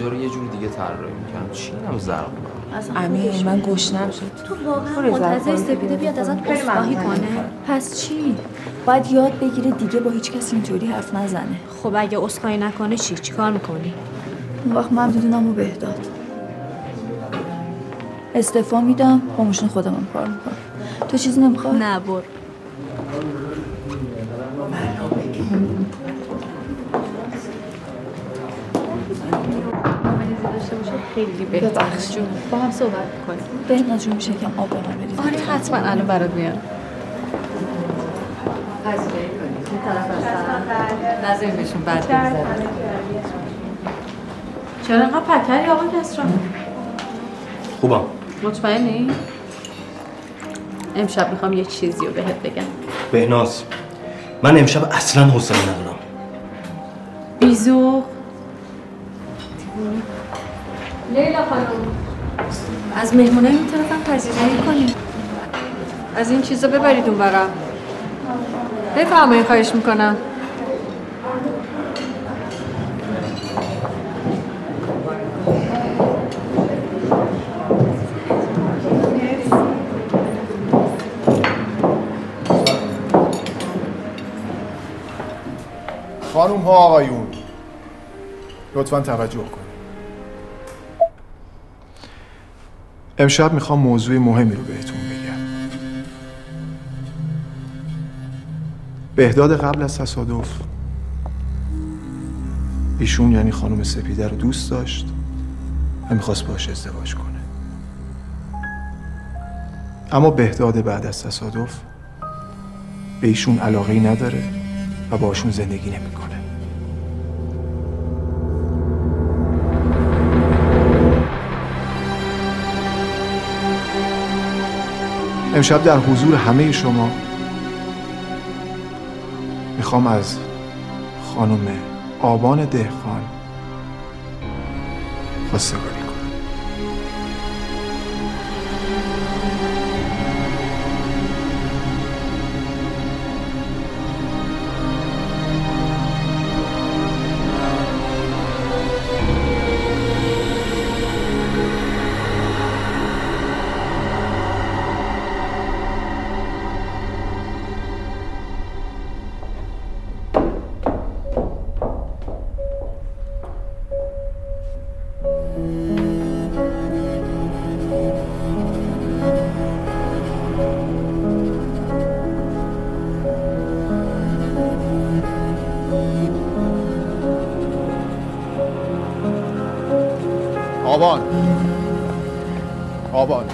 اینجا رو یه جور دیگه طراحی می‌کردم. چی اینم زرق امین من گشنم شد. تو واقعا منتظر سپیده بیاد ازت عذرخواهی کنه؟ پس چی؟ باید یاد بگیره دیگه با هیچ کسی اینطوری حرف نزنه. خب اگه عذرخواهی نکنه چیکار میکنی؟ اون وقت من میدونم و بهداد استعفا میدم، با ماشین خودم هم کار میکنم. تو چیزی نمیخواد؟ نه برو. خیلی بهتر جون با هم صحبت کنیم. بهناز جون میشه کم آب به من بدید؟ آره حتما الان برات میارم. نظر بهشون بد بگذره. چرا اینقدر پکری آقا کسرا؟ خوبم. مطمئنی؟ امشب میخوام یه چیزی رو بهت بگم. بهناز من امشب اصلا حوصله ندارم. بیزو لیلا خانم از مهمونه این طرف هم پذیرایی کنید. از این چیزا ببرید اون برا. بفرمایید خواهش میکنم. خانوم ها آقایون لطفاً توجه کنید. امشب میخوام موضوع مهمی رو بهتون بگم. بهداد قبل از تصادف ایشون یعنی خانم سپیده رو دوست داشت و میخواست باهاش ازدواج کنه. اما بهداد بعد از تصادف به ایشون علاقه‌ای نداره و باهاشون زندگی نمیکنه. امشب در حضور همه شما میخوام از خانم آبان دهقان خواستگاری کنم. آبان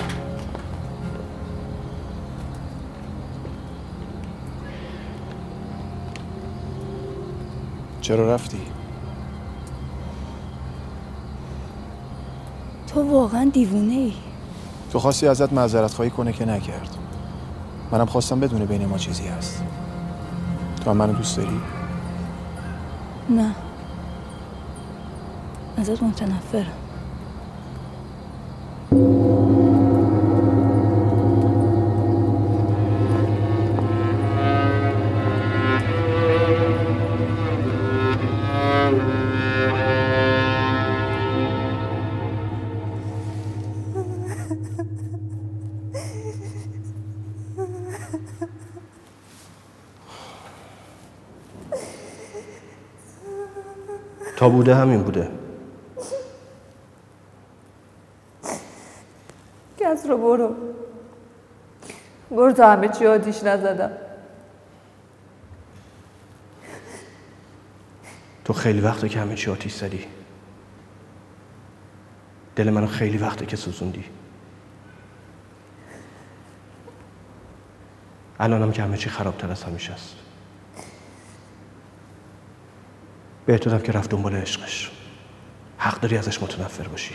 چرا رفتی؟ تو واقعا دیوونه ای. تو خواستی ازت معذرت خواهی کنه که نکرد. منم خواستم بدونه بین ما چیزی هست. تو هم منو دوست داری؟ نه ازت متنفرم. تا بوده همین بوده. کس رو برو تا همه چی آتیش نزدم. تو خیلی وقته که همه چی آتیش زدی. دل منو خیلی وقته که سوزوندی. الانم که همه چی خرابتر از همیشه است. بهترم که رفت دنبال عشقش. حق داری ازش متنفر باشی.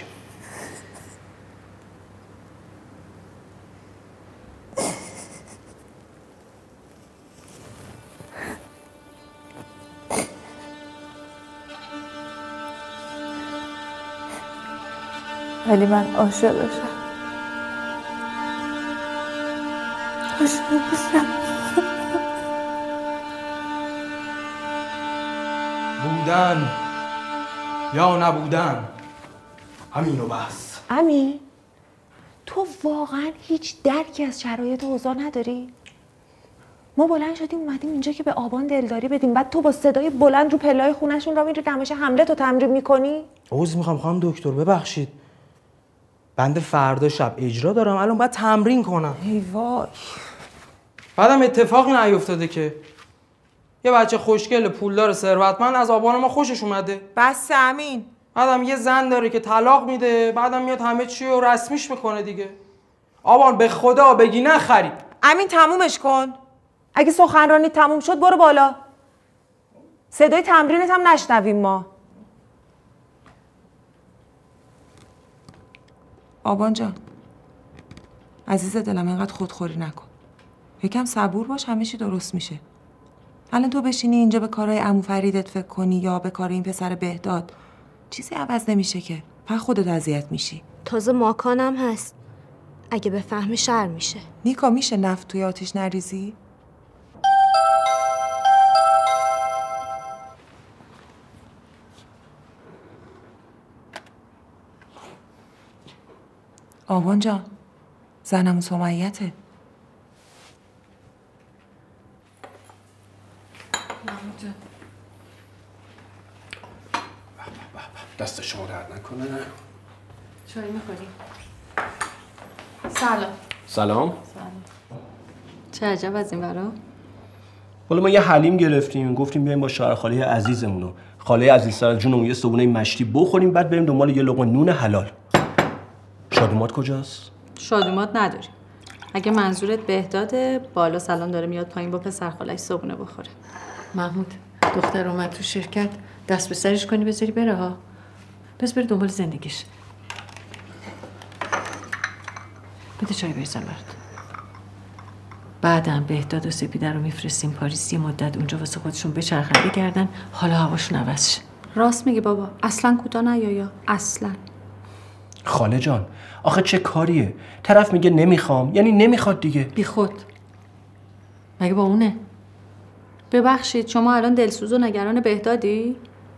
ولی من عاشقشم. بودن یا نبودن همینو بس. امی تو واقعا هیچ درکی از شرایط اوضاع نداری؟ ما بلند شدیم اومدیم اینجا که به آبان دلداری بدیم، بعد تو با صدای بلند رو پله‌های خونه‌شون را میری نمایش حمله تو تمرین میکنی؟ عذر میخوام خانم دکتر، ببخشید. بنده فردا شب اجرا دارم، الان باید تمرین کنم. ای وای. بعدم اتفاقی نیفتاده که یه بچه خوشگل پولدار ثروتمند از آبان ما خوشش اومده. بس امین. بعدم یه زن داره که طلاق میده، بعدم میاد همه چی رو رسمیش میکنه دیگه. آبان به خدا بگی نخری. امین تمومش کن. اگه سخنرانی تموم شد برو بالا. صدای تمرینت هم نشنویم ما. آبان جان عزیز دلم اینقدر خودخوری نکن. یکم صبور باش، همه چی درست میشه. الان تو بشینی اینجا به کارهای عمو فریدت فکر کنی یا به کار این پسر بهداد، چیزی عوض نمیشه که. فقط خودت اذیت میشی. تازه ماکانم هست. اگه بفهمی شر میشه. نیکا میشه نفت توی آتیش نریزی؟ آبان جان زنم سمیته. دست شما درد نکنه. چای میخوری؟ سلام. چه عجب از این برا؟ حالا ما یه حلیم گرفتیم، گفتیم بیایم با شوهر خاله عزیزمونو، خاله عزیزتر جونمون، یه صبونه مشتی بخوریم، بعد بریم دنبال یه لقمه نون حلال. شادومات کجاست؟ شادومات نداریم. اگه منظورت بهداده، بالا سلام داره میاد پایین با پسر خالش صبونه بخوره. محمود دختر اومد تو شرکت، دست به سرش کنی بذاری بره ها. بس بره دنبال زندگیش. بده چای بریزم برات. بعدم بهداد و سپیده رو میفرستیم پاریس، یه مدت اونجا واسه خودشون بچرخن بگردن، حالا هواشون عوض شه. راست میگی بابا، اصلا کوتاه نیا اصلا. خاله جان آخه چه کاریه؟ طرف میگه نمیخوام، یعنی نمیخواد دیگه. بی خود. مگه با اونه؟ ببخشید شما الان دلسوز و نگران بهدادی؟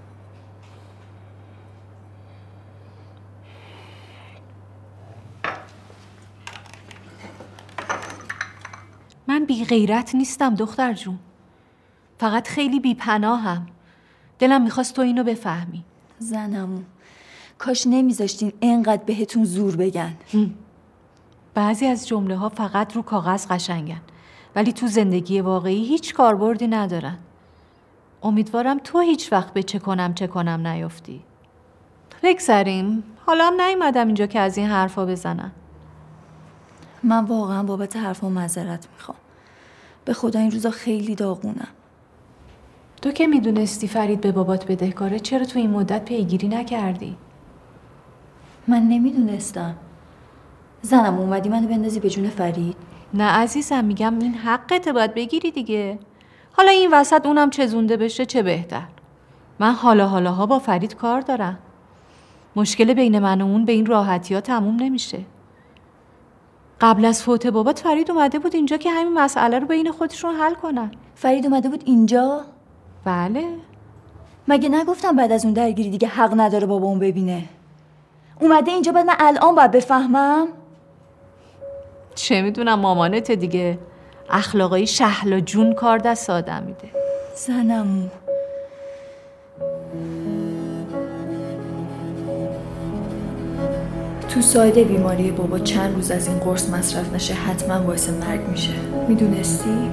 من بی غیرت نیستم دختر جون. فقط خیلی بی پناهم. دلم میخواست تو اینو بفهمی. زنمو کاش نمیذاشتین اینقدر بهتون زور بگن. بعضی از جمله ها فقط رو کاغذ قشنگن ولی تو زندگی واقعی هیچ کاربردی ندارن. امیدوارم تو هیچ وقت به چه کنم نیافتی. بگذریم. حالا هم نیومدم اینجا که از این حرفا بزنم. من واقعا بابت حرفم معذرت میخوام. به خدا این روزا خیلی داغونم. تو که میدونستی فرید به بابات بدهکاره، چرا تو این مدت پیگیری نکردی؟ من نمیدونستم. زنم اومدی منو بندازی به جون فرید؟ نه عزیزم، میگم این حقته، باید بگیری دیگه. حالا این وسط اونم چزونده بشه چه بهتر. من حالاها با فرید کار دارم. مشکل بین من و اون به این راحتی ها تموم نمیشه. قبل از فوت بابات فرید اومده بود اینجا که همین مسئله رو بین خودشون حل کنن. فرید اومده بود اینجا؟ بله. مگه نگفتم بعد از اون درگیری دیگه حق نداره بابا اون ببینه؟ اومده اینجا بعد من الان باید بفهمم؟ چه میدونم، مامانت دیگه. اخلاقای شهل و جون کار دست آدم میده. زنمو تو ساید بیماری بابا چند روز از این قرص مصرف نشه حتما باعث مرگ میشه. میدونستی؟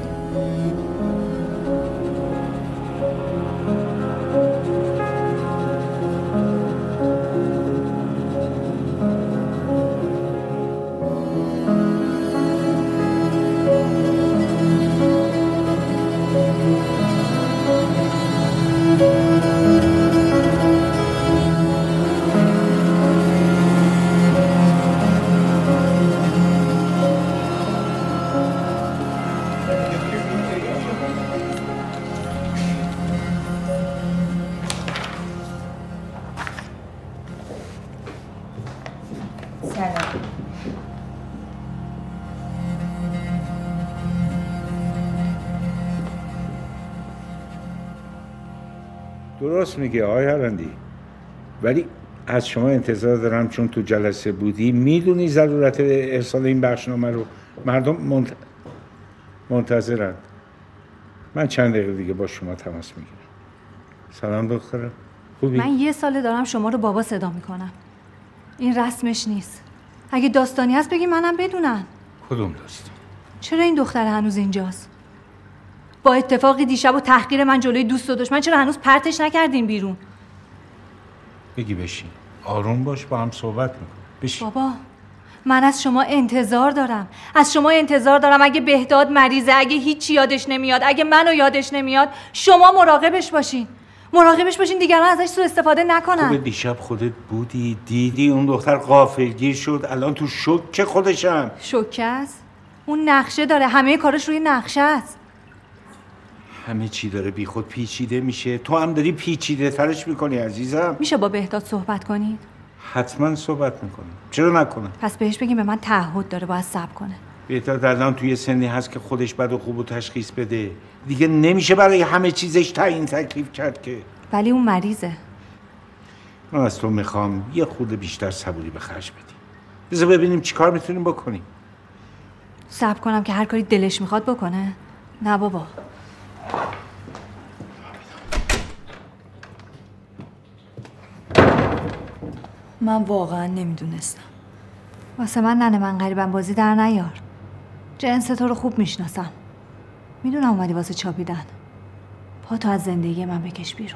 درست میگه آقای هلندی، ولی از شما انتظار دارم چون تو جلسه بودی میدونی ضرورت ارسال این بخشنامه رو. مردم منتظرند. من چند دقیقه دیگه با شما تماس میگیرم. سلام دخترم، خوبی؟ من 1 ساله دارم شما رو بابا صدا میکنم. این رسمش نیست. اگه داستانی هست بگی منم بدونم. کدوم داستان؟ چرا این دختر هنوز اینجاست؟ با اتفاقی دیشب و تحقیر من جلوی دوست و دشمن چرا هنوز پرتش نکردین بیرون؟ بگی بشین، آروم باش، با هم صحبت میکنم. بشین. بابا من از شما انتظار دارم. از شما انتظار دارم اگه بهداد مریضه، اگه هیچی یادش نمیاد، اگه منو یادش نمیاد، شما مراقبش باشین. مراقبش باشین دیگران ازش سوء استفاده نکنن. خوبه دیشب خودت بودی، دیدی اون دختر غافلگیر شد، الان تو شوکه خودشم. شوکه است؟ اون نقشه داره، همه کارش روی نقشه است. همه چی داره بی خود پیچیده میشه، تو هم داری پیچیده ترش میکنی عزیزم. میشه با بهداد صحبت کنید؟ حتما صحبت میکنم، چرا نکنم؟ پس بهش بگیم به من تعهد داره، باید صبر کنه. بهداد الان توی سنی هست که خودش بد و خوب و تشخیص بده. دیگه نمیشه برای همه چیزش تعیین تکلیف کرد که. ولی اون مریضه. من از تو میخوام یه خورده بیشتر صبوری به خرج بدی. بذار ببینیم چیکار میتونیم بکنیم. صبر کنم که هر کاری دلش میخواد بکنه؟ نه بابا. من واقعا نمیدونستم. واسه من ننه من غریبم بازی در نیار. جنس تو رو خوب میشناسم. میدونم اومدی واسه چاپیدن. پا تو از زندگی من بکش بیرون.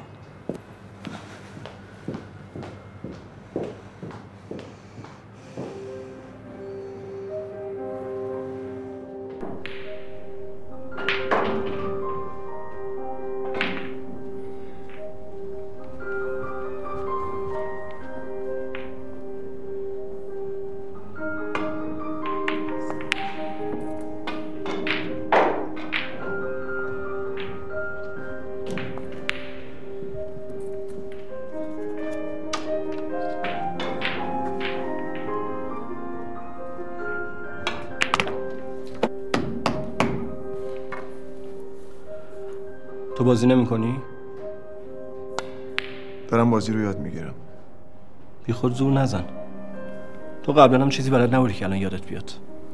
تو بازی نمی‌کنی؟ دارم بازی رو یاد میگیرم. بی خود زور نزن. تو قبلا هم چیزی بلد نبودی که الان یادت بیاد.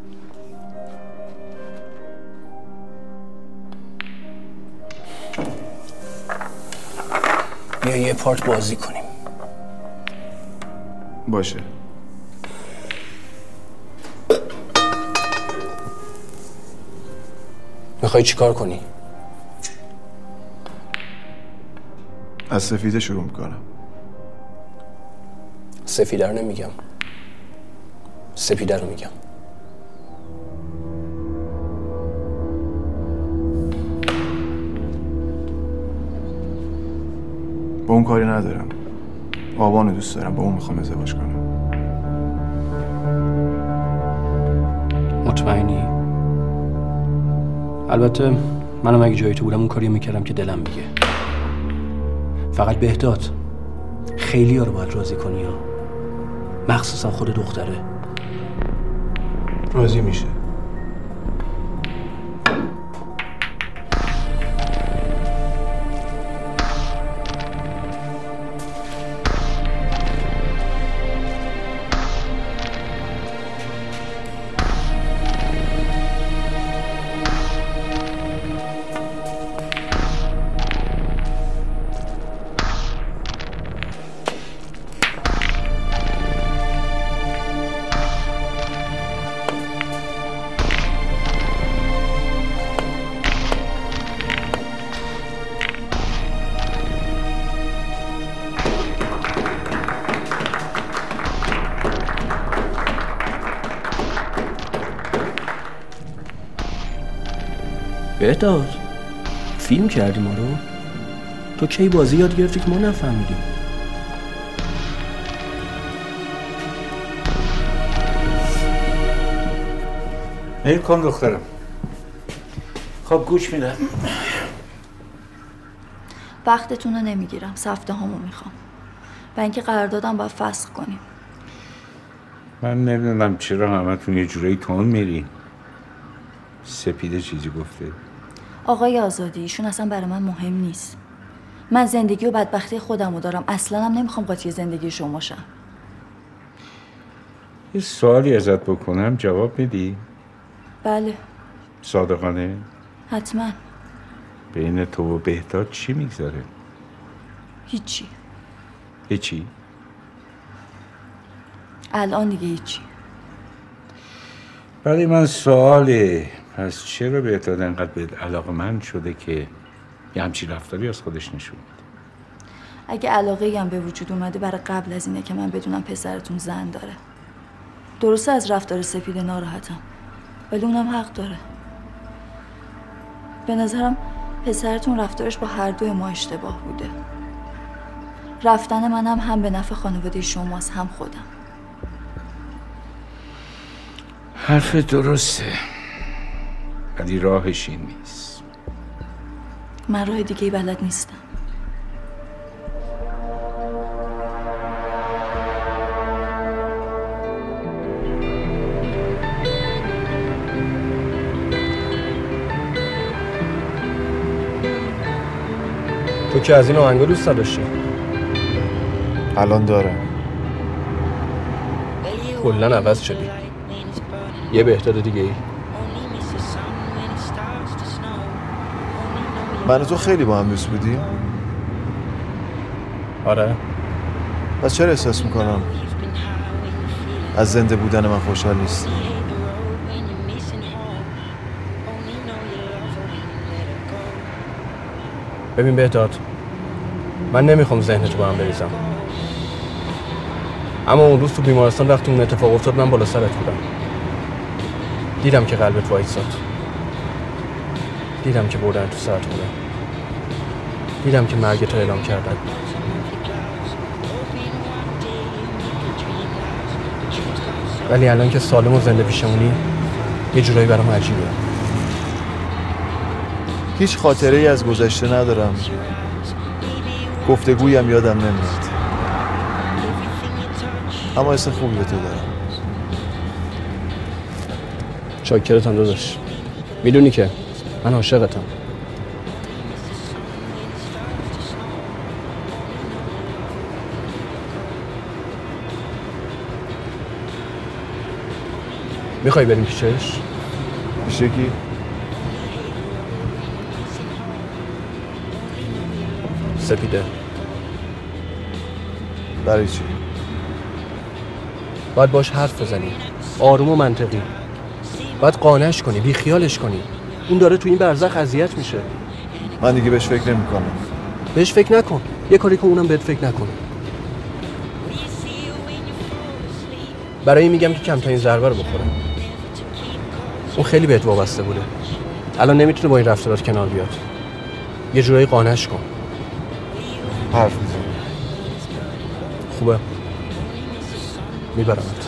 بیا یه پارت بازی کنیم. باشه. میخوای چی کار کنی؟ از سفیده شروع میکنم. سفیده رو نمیگم، سپیده رو میگم. با اون کاری ندارم. آبانو دوست دارم، با اون میخوام ازدواج کنم. مطمئنی؟ البته منم اگه جای تو بودم اون کاریو میکردم که دلم میگه. فقط بهداد خیلی ها رو باید راضی کنی ها، مخصوصا خود دختره. راضی میشه. بهداد فیلم کردی ما رو؟ تو کی بازی یاد گرفتی که ما نفهمیدیم؟ میل کن دخترم. خب گوش میدم. وقتتون رو نمیگیرم، سفته هامو میخوام. و اینکه قراردادم باید فسخ کنیم. من نمیدونم چرا همتون یه جورایی تون میری. سپیده چیزی گفته؟ آقای آزادی ایشون اصلا برای من مهم نیست. من زندگی و بدبختی خودمو دارم، اصلا هم نمیخوام قاطی زندگی شما شم. یه سوالی ازت بکنم جواب میدی؟ بله. صادقانه؟ حتما. بین تو و بهداد چی میگذاره؟ هیچی. هیچی؟ الان دیگه هیچی. برای من سواله، پس چرا بهداد انقدر به علاقه‌مند شده که یه همچین رفتاری از خودش نشون میده؟ اگه علاقه‌ای هم به وجود اومده برای قبل از اینه که من بدونم پسرتون زن داره. درسته از رفتار سپید ناراحتم، ولی اونم حق داره. به نظرم پسرتون رفتارش با هر دوی ما اشتباه بوده. رفتن منم هم به نفع خانواده شماست هم خودم. حرف درسته، ولی راهش این نیست. من راه دیگه‌ای بلد نیستم. تو که از این آهنگا دوست داشتی؟ الان دارم. کلن عوض شدی. یه بهداد دیگه ای. من و تو خیلی با هم دوست بودیم؟ آره. پس چرا احساس میکنم از زنده بودن من خوشحال نیستی؟ ببین بهداد، من نمیخوام ذهنتو با هم بریزم، اما اون روز تو بیمارستان وقتی اون اتفاق افتاد من بالا سرت بودم. دیدم که قلبت وایساد، دیدم که بردن تو سرت بودم، دیدم که مرگت رو اعلام کردن. ولی الان که سالم و زنده پیشمونی یه جورایی برام عجیبه. هیچ خاطره ای از گذشته ندارم، گفتگویم یادم نمیاد، اما حس خوبی به تو دارم. چاکرتم داداش، میدونی که من عاشقتم. میخوای بریم پیشش؟ پیش کی؟ سپیده. برای چی؟ باید باش حرف بزنی، آروم و منطقی. باید قانعش کنی، بیخیالش کنی. اون داره تو این برزخ اذیت میشه. من دیگه بهش فکر نمی کنم. بهش فکر نکن، یه کاری که اونم بهت فکر نکنه. برای این میگم که کمترین ضربه رو بخوره. اون خیلی بهت وابسته بوده، الان نمیتونه با این رفتارات کنار بیاد. یه جورایی قانعش کن. حرف میزنی؟ خوبه، میبرمت.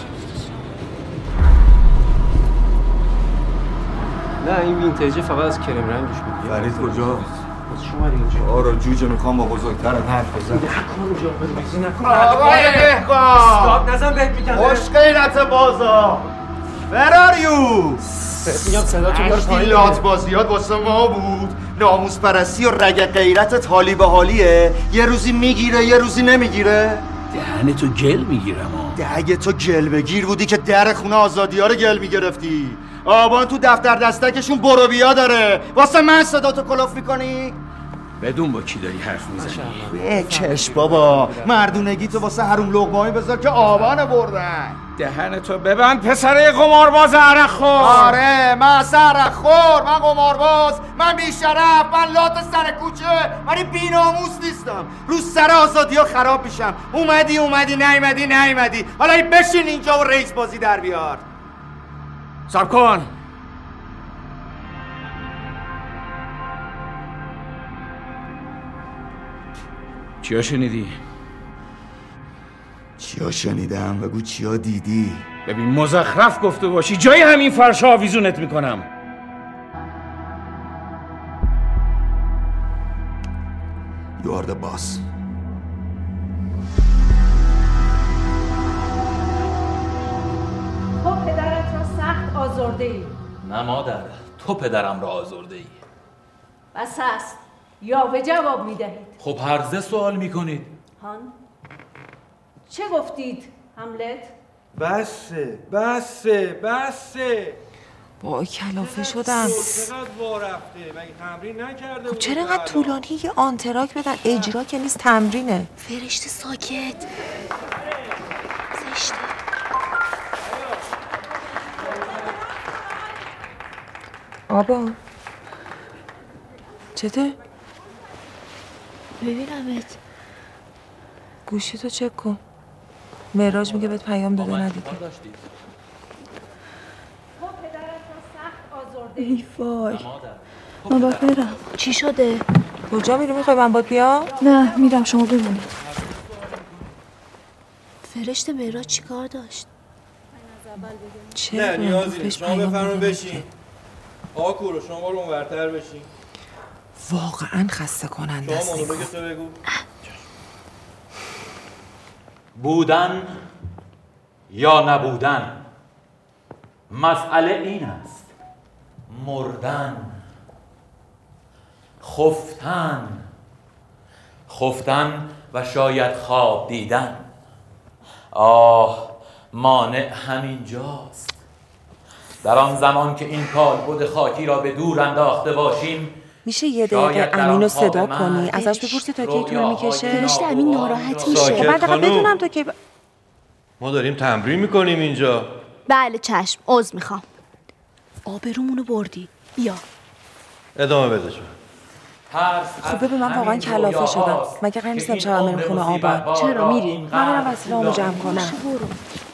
نه این وینتیجه فقط از کرم رنگش بود. فرید کجا؟ شما اینجا. آرا جوجه میخوام با بزرگترت حرف بزن. نکن جا بزن نکن. آقای بهگاه استاد نزن بهت میگم. خوش غیرت بازا. Where are you؟ میگم صداتون داره پایین. لات بازیات واسه ما بود. ناموس پرستی و رگ غیرتت حالی به حالیه. یه روزی میگیره یه روزی نمیگیره. دهن تو گل میگیرم. اگه تو گل بگیر بودی که در خونه آزادی ها رو گل میگرفتی. آبان تو دفتر دستکشون برو بیا داره، واسه من صداتو کلوف میکنی؟ بدون با کی داری حرف میزنی؟ بکش بابا، مردونگی تو واسه حروم لقمه‌ای بذار که آبان بردن. دهن تو ببند پسره قمارباز عرق خور. آره من عرق خور، من قمارباز، من بیشرف، من لات سر کوچه، ولی بی‌ناموس نیستم. رو سر آزادی ها خراب میشم. اومدی نیومدی. حالا بشین اینجا و رئیس بازی در بیار. صبر کن. چیا شنیدی؟ چیا شنیدم؟ بگو چیا دیدی؟ ببین مزخرف گفته باشی جای همین فرشا آویزونت میکنم. You are the boss. تو پدرت را سخت آزرده ای. نه مادر، تو پدرم را آزرده ای. بس است. یا به جواب میدهید؟ خب هرزه سوال میکنید. هان چه گفتید هملت؟ بسه بسه بسه. با کلافه شدم. چقدر وا رفته مگه تمرین نکرده؟ خب چرا اینقدر طولانی؟ یه آنتراک بدن. اجرا که نیست، تمرینه. فرشته ساکت. زشته. آبا چته؟ ببینمت. گوشی تو چک کن. مهراج میگه بهت پیام داده ندیدی. ای وای، من باید برم. چی شده؟ کجا میری؟ میخوای من باید بیام؟ نه میرم، شما بمونید. فرشته مهراج چی کار داشت؟ نه نیازی نیست، شما بفرمایید بشین. آقا کوروش شما برو اونورتر بشین. واقعا خسته کننده است. شما مونولوگ تو بگو. بودن یا نبودن، مسئله این است. مردن، خفتن و شاید خواب دیدن. آه، مانع همین جاست. در آن زمان که این کالبد خاکی را به دور انداخته باشیم، میشه یه دقیقه امین رو صدا کنی؟ ازش بپرسی تا کی طول میکشه؟ فرشته امین ناراحت میشه. من دقیقا بدونم تا کی ما داریم تمرین میکنیم اینجا. بله چشم، عذر میخوام. آبرومونو بردی. بیا ادامه بده جون. خب ببین من واقعا کلافه شدم. مگه قرار نیست امشب بریم خونه آبان؟ چرا میری؟ من برم وسیله‌امو جمع کنم. برو.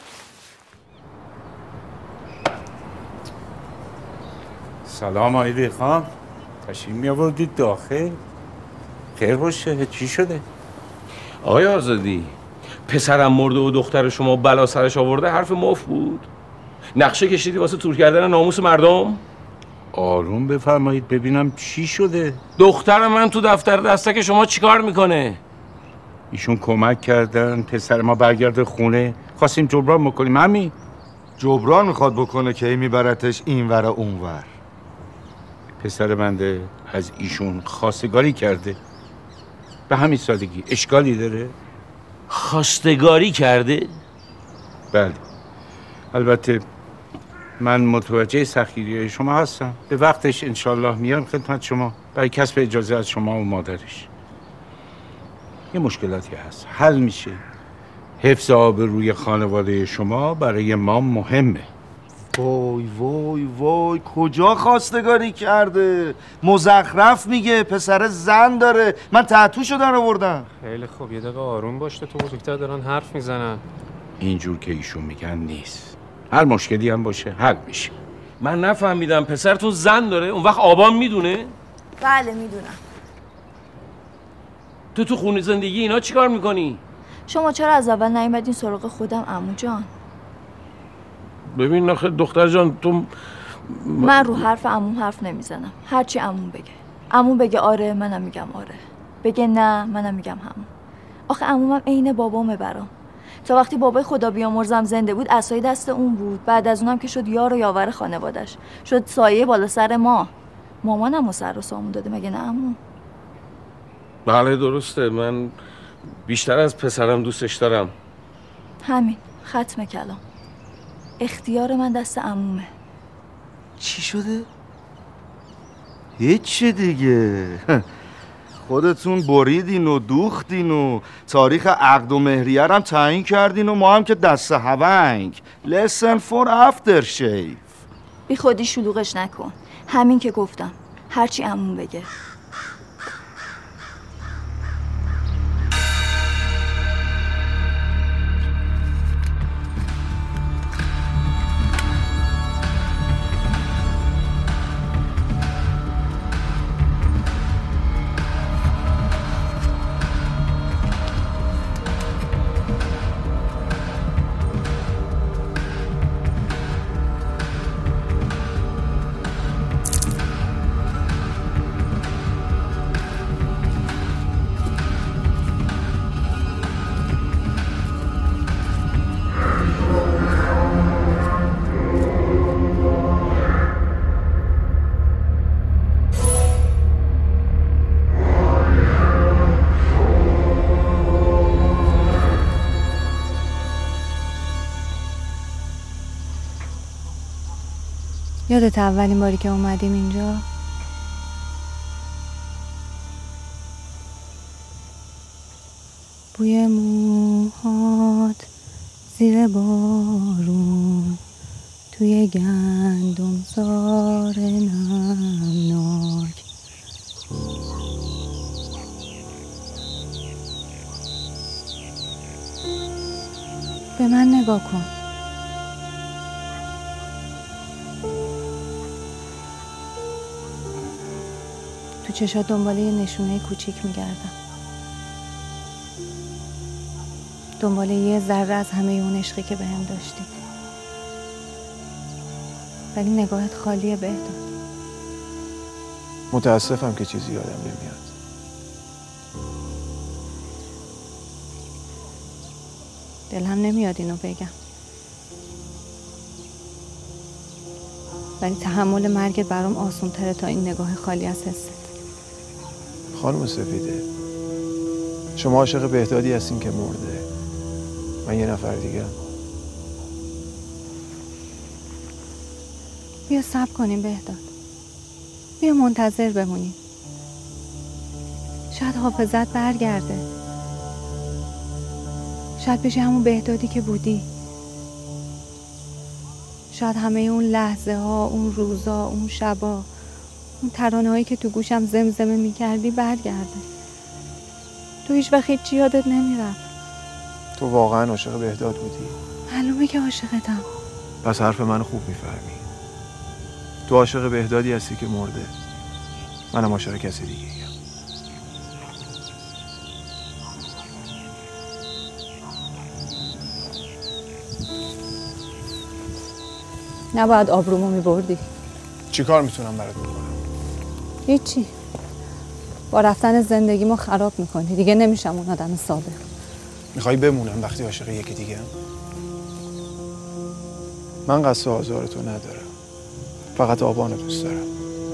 سلام آقای دیخان، تشریف می‌آوردید داخل. خیر باشه، چی شده؟ آقای آزادی، پسرم مرده و دختر شما بلا سرش آورده حرف مفت بود؟ نقشه کشیدی واسه تور کردن ناموس مردم؟ آروم بفرمایید ببینم چی شده؟ دختر من تو دفتر دستک شما چیکار میکنه؟ ایشون کمک کردن پسر ما برگرده خونه، خواستیم جبران بکنیم. همین جبران میخواد بکنه که میبرتش اینور و اونور. پسر بنده از ایشون خواستگاری کرده، به همین سادگی. اشکالی داره؟ خواستگاری کرده؟ بله. البته من متوجه سخیری شما هستم. به وقتش انشالله میام خدمت شما برای کسب اجازه از شما و مادرش. یه مشکلاتی هست، حل میشه. حفظ آبروی خانواده شما برای ما مهمه. وای وای وای، کجا خواستگاری کرده؟ مزخرف میگه، پسر زن داره. من تحتوشو در آوردم. خیلی خوب، یه دقیقه آروم باش، تو بزرگتر دارن حرف میزنن. اینجور که ایشون میگن نیست. هر مشکلی هم باشه حل میشه. من نفهمیدم، پسرتون زن داره؟ اون وقت آبان میدونه؟ بله میدونم. تو خونه زندگی اینا چیکار میکنی؟ شما چرا از اول نیومدین سراغ خودم عمو جان؟ ببین آخه دختر جان، تو من رو حرف عموم حرف نمیزنم. هرچی عموم بگه. عموم بگه آره، منم میگم آره. بگه نه، منم میگم همون. آخه عمومم عین بابامه برام. تا وقتی بابای خدا بیامرزم زنده بود عصای دست اون بود. بعد از اونم که شد یار و یاور خانوادش، شد سایه بالا سر ما. مامانم و سر و سامون داده، مگه نه عمو؟ بله درسته، من بیشتر از پسرم دوستش دارم. همین، ختم کلام. اختیار من دست عمومه. چی شده؟ هیچی دیگه. خودتون بریدین و دوختین و تاریخ عقد و مهریه هم تعیین کردین و ما هم که دست هونگ. Listen for aftershave. بی خودی شلوغش نکن. همین که گفتم، هرچی عموم بگه. یادت اولین باری که اومدیم اینجا؟ بوی موهات زیر بارون توی گندم زار نمناک. به من نگاه کن. تو چشات دنبال یه نشونه کوچیک میگردم، دنبال یه ذره از همه اون عشقی که بهم داشتی، ولی نگاهت خالیه بهداد. متاسفم که چیزی یادم نمیاد. دلم نمیاد اینو بگم، ولی تحمل مرگت برام آسان تره تا این نگاه خالی از حست. خانم سفیده، شما عاشق بهدادی هستین که مرده، من یه نفر دیگه. بیا صبر کنیم بهداد، بیا منتظر بمونیم، شاید حافظت برگرده، شاید بشه همون بهدادی که بودی، شاید همه اون لحظه ها، اون روزا، اون شبا، اون ترانه هایی که تو گوشم زمزمه میکردی برگرده. تو هیچ وقت هیچی یادت نمیرفت. تو واقعا عاشق بهداد بودی؟ معلومه که عاشقتم. پس حرف منو خوب میفهمی. تو عاشق بهدادی هستی که مرده، منم عاشق کسی دیگه ایم. نباید آبرومو میبردی. چی کار میتونم برات بکنم؟ هیچی. با رفتن زندگیمو خراب میکنی. دیگه نمیشم اون آدم صادق. میخوای بمونم وقتی عاشق یکی دیگه ام؟ من قصد آزار تو ندارم، فقط آبانو دوست دارم.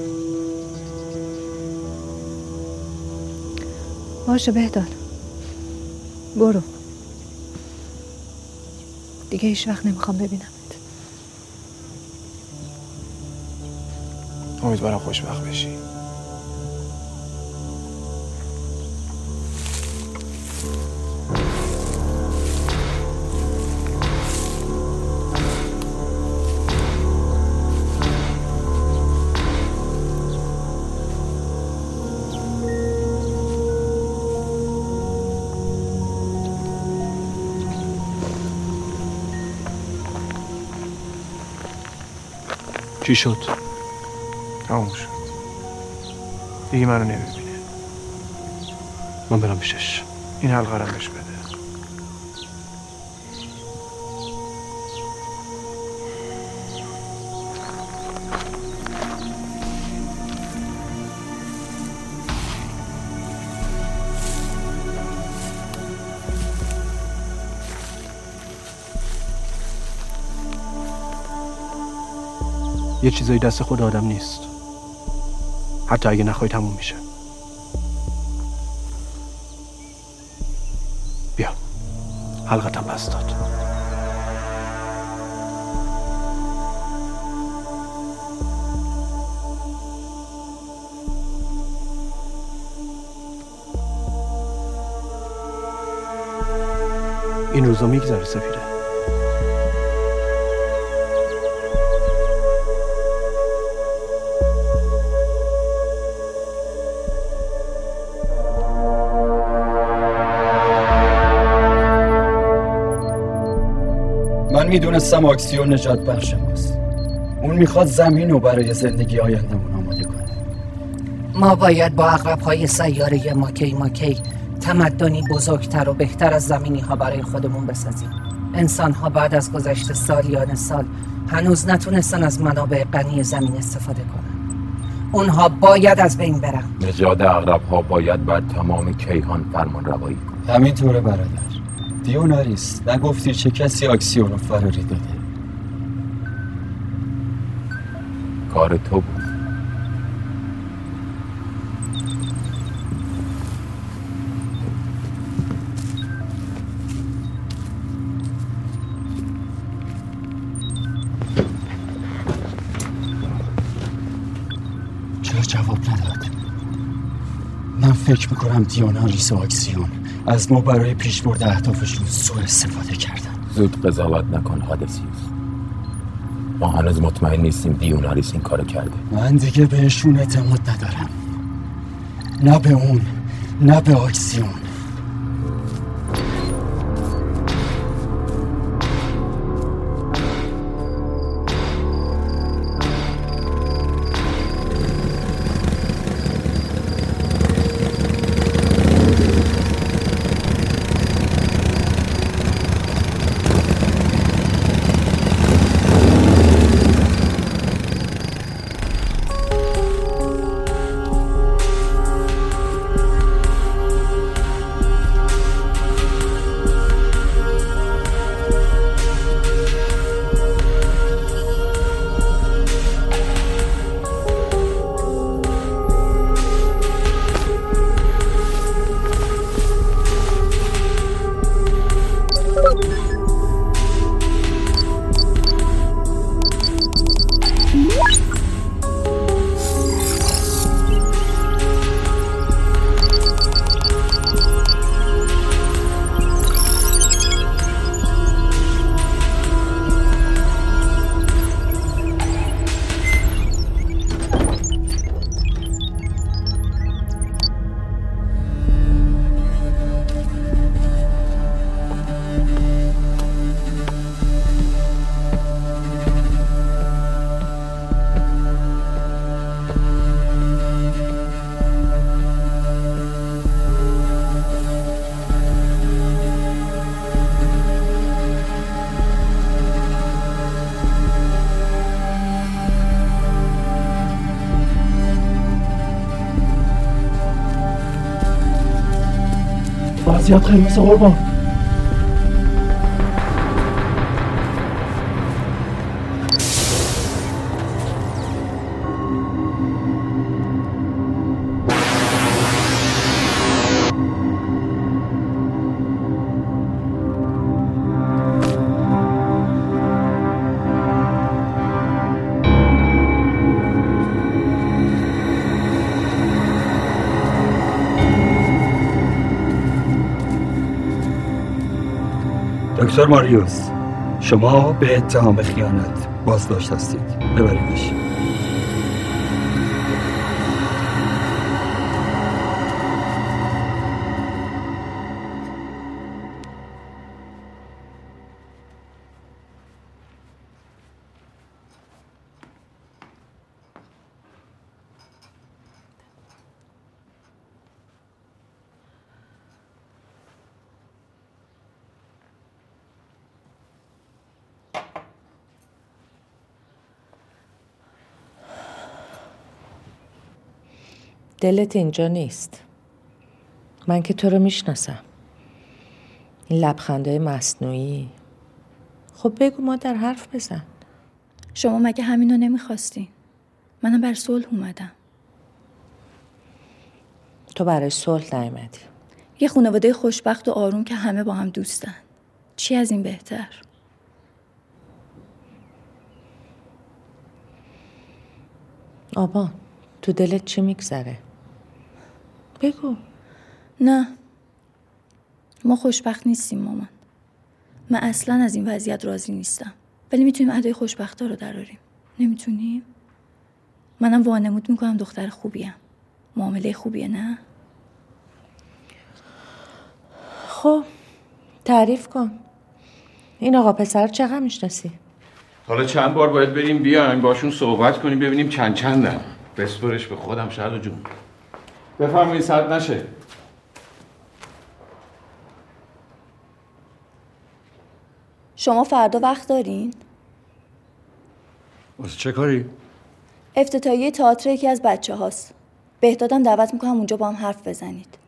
باشه بهداد، برو. دیگه هیچ وقت نمیخوام ببینمت. امیدوارم خوشبخت بشی. چی شد؟ تموم شد. دیگه منو نمیبینه. من برم پیشش. این حلقه رو بهش بده. یه چیزایی دست خود آدم نیست، حتی اگه نخوای تموم میشه. بیا، حلقتم بست داد. این روزا میگذره سفیده. من میدونستم آکسیون نجات بخش ماست. اون میخواد زمین رو برای زندگی آیندمون آماده کنه. ما باید با عقرب‌های سیاره ماکی تمدنی بزرگتر و بهتر از زمینی ها برای خودمون بسازیم. انسان ها بعد از گذشت سالیان سال هنوز نتونستن از منابع غنی زمین استفاده کنن. اونها باید از بین برن. نژاد عقرب‌ها باید بر تمام کیهان فرمان روایی کنه. همینطوره برادر. دیوناریس، نگفتی چه کسی آکسیون رو فراری داده؟ کار تو بود. جواب نداد. من فکر میکنم دیونالیس و آکسیون از ما برای پیشبرد اهدافشون سوء استفاده کردن. زود قضاوت نکن هادسیوس. ما هنوز مطمئن نیستیم دیونالیس این کارو کرده. من دیگه بهشون اعتماد ندارم، نه به اون نه به آکسیون. وضعیت قرمز قربان. دکتر ماریوس، شما به اتهام خیانت بازداشت هستید. ببریدش. دلت اینجا نیست. من که تو رو میشناسم. این لبخندهای مصنوعی. خب بگو مادر، حرف بزن. شما مگه همینو نمیخواستین؟ منم بر صلح اومدم. تو برای صلح نیومدی. یه خانواده خوشبخت و آروم که همه با هم دوستن. چی از این بهتر؟ آبا، تو دلت چی میگذره؟ بگو. نه، ما خوشبخت نیستیم مامان. من اصلا از این وضعیت راضی نیستم، ولی میتونیم ادای خوشبختا رو دراریم. نمیتونیم؟ منم وانمود میکنم دختر خوبیم، معامله خوبیه. نه خب تعریف کن. این آقا پسر چقدر میشناسی؟ حالا چند بار باید بریم بیایم باشون صحبت کنیم ببینیم چندن. بسپرش به خودم شهلا جون. بفرمایید سرد نشه. شما فردا وقت دارین؟ واسه چه کاری؟ افتتاحیه تئاتر یکی از بچه هاست. بهدادم دعوت میکنم اونجا با هم حرف بزنید.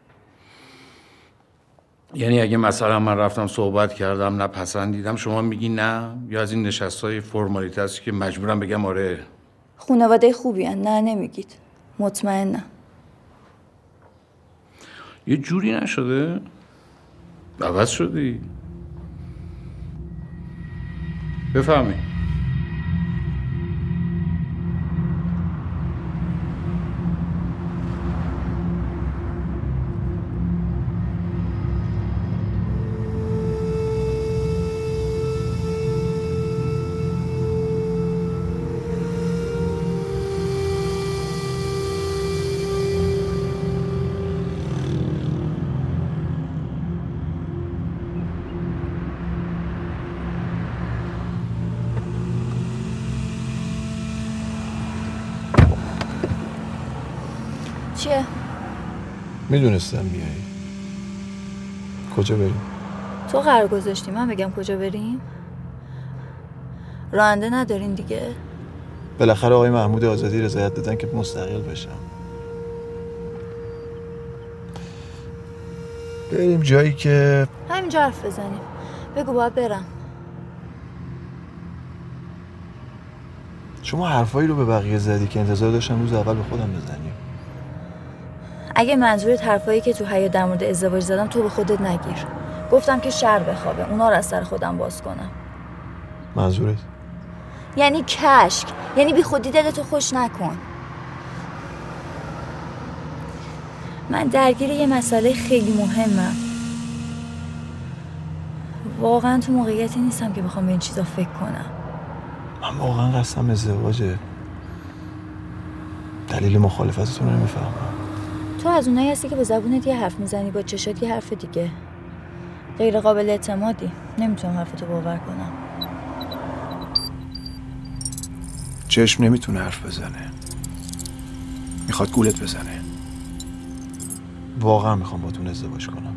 یعنی اگه مثلا من رفتم صحبت کردم نپسندیدم شما میگی نه؟ یا از این نشستای فرمالیته هستی که مجبورم بگم آره؟ خانواده خوبی هن. نه نمیگید. مطمئنم. یه جوری نشده؟ عوض شدی؟ بفهمی چیه؟ میدونستم میایی. کجا بریم؟ تو قرار گذاشتی من بگم کجا بریم؟ راننده ندارین دیگه؟ بالاخره آقای محمود آزادی رضایت دادن که مستقل بشم. بریم جایی که همینجا حرف بزنیم. بگو باید برم. شما حرفایی رو به بقیه زدی که انتظار داشتم روز اول به خودم بزنیم. اگه منظورت حرفایی که تو حیاط در مورد ازدواج زدم تو به خودت نگیر. گفتم که شر بخوابه، اونا رو از سر خودم باز کنم. منظورت؟ یعنی کشک، یعنی بی خودی دلتو خوش نکن. من درگیر یه مسئله خیلی مهمم. واقعا تو موقعیتی نیستم که بخوام به این چیزا فکر کنم. من واقعا قصدم ازدواجه. دلیل مخالفتتون رو نمیفهمم. تو از اونایی هستی که با زبونت یه حرف میزنی، با چشات یه حرف دیگه. غیر قابل اعتمادی. نمیتونم حرفتو باور کنم. چشم نمیتونه حرف بزنه. میخواد گولت بزنه. واقعا میخوام باتون ازدواج کنم.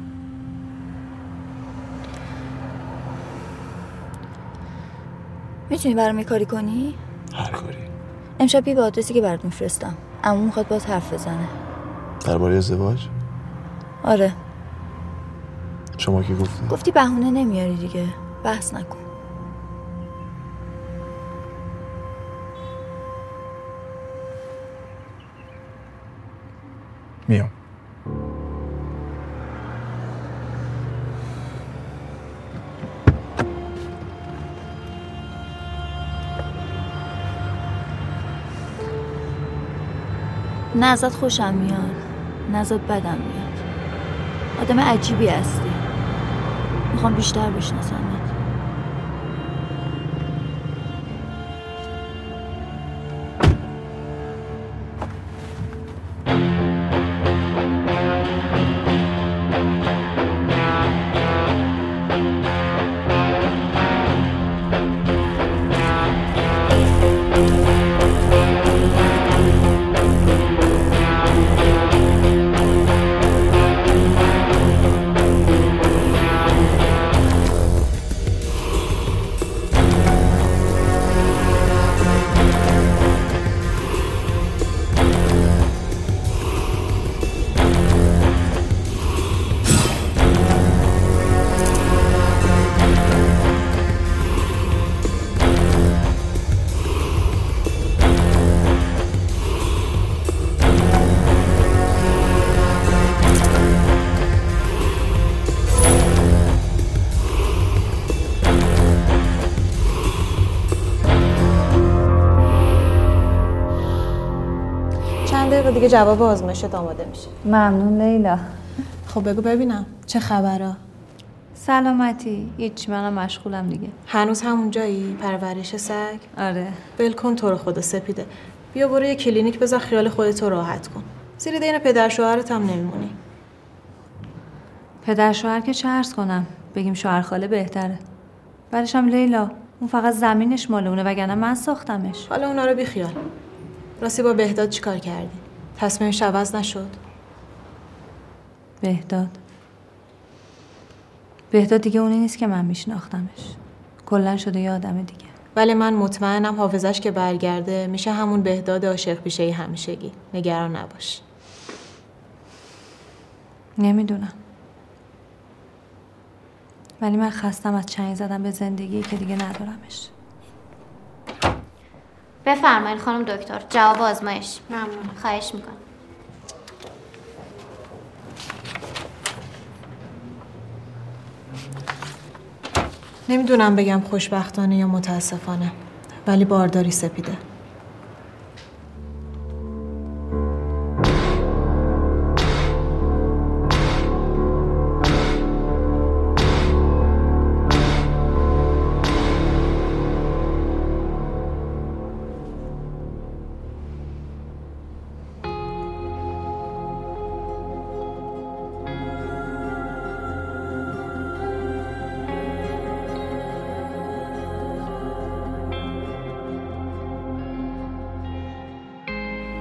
میتونی برام یه کاری کنی؟ هر کاری. امشب بی به آدرسی که برات میفرستم. عمو میخواد باهات حرف بزنه. درباره ازدواج؟ آره. شما کی گفتی؟ گفتی بهونه نمیاری دیگه. بحث نکن. میام. نه ازت خوشم میاد، نه ازت بدم میاد. آدم عجیبی هستی. میخوام بیشتر بشناسمت. دیگه جواب آزمایشت آماده میشه. ممنون لیلا. خب بگو ببینم چه خبره؟ سلامتی. هیچ، منم مشغولم دیگه. هنوز همون جایی؟ پرورش سگ؟ آره. ول کن تو رو خدا سپیده. بیا برو یه کلینیک بذار خیال خودت رو راحت کن. زیر دین پدر شوهرت هم نمیمونی. پدر شوهر که چه عرض کنم؟ بگیم شوهر خاله بهتره. بعدش هم لیلا، اون فقط زمینش مال اونه وگرنه من ساختمش. حالا اونا رو بیخیال. راستی با بهداد چیکار کردی؟ تصمیمش عوض نشد؟ بهداد دیگه اونی نیست که من میشناختمش. کلا شده یه آدم دیگه. ولی من مطمئنم حافظش که برگرده میشه همون بهداد عاشق پیشه همیشگی. نگران نباش. نمیدونم. ولی من خستم از چنگ زدم به زندگی که دیگه ندارمش. بفرمایید خانم دکتر، جواب آزمایش. ممنون. خواهش میکنم. نمیدونم بگم خوشبختانه یا متاسفانه، ولی بارداری سپیده.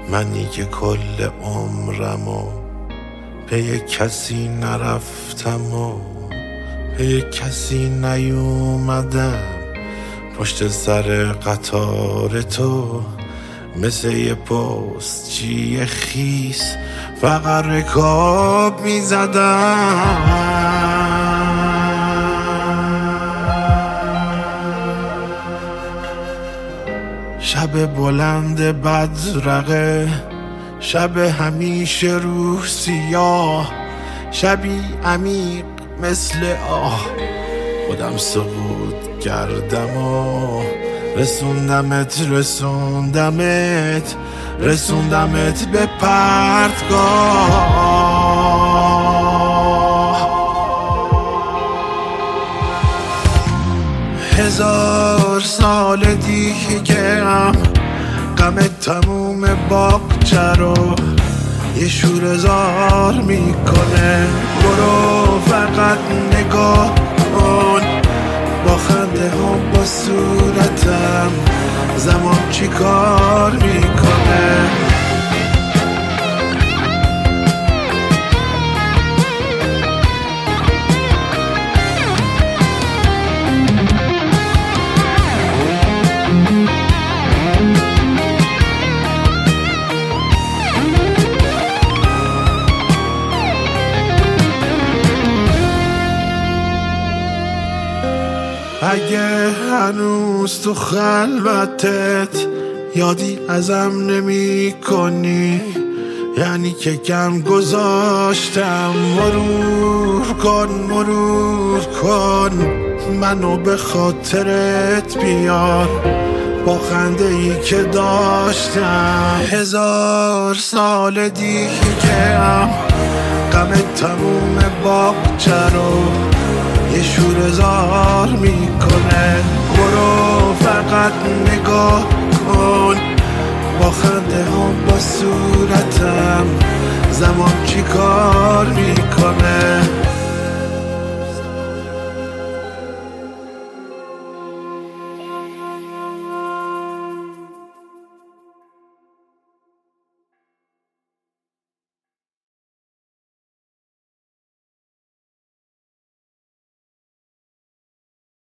منی که کل عمرمو پی کسی نرفتم و پی کسی نیومدم، پشت سر قطار تو مثل یه پستچی خیس فقط رکاب میزدم. شب بلند بدرقه، شب همیشه روح سیاه، شبی عمیق مثل آه، خودم سقوط کردم و رسوندمت به پرتگاه. 1000 سال دیگه هم غم تموم باغچه رو یه شوره‌زار میکنه. برو فقط نگاه کن، با خنده هم با صورتم زمان چی کار میکنه. اگه هنوز تو خلوتت یادی ازم نمی کنی، یعنی که کم گذاشتم. مرور کن منو به خاطرت بیار، با خنده ای که داشتم. 1000 سال دیگه هم غم تموم باغچه رو یه شوره‌زار میکنه. برو فقط نگاه کن، با خنده هم با صورتم زمان چی کار میکنه.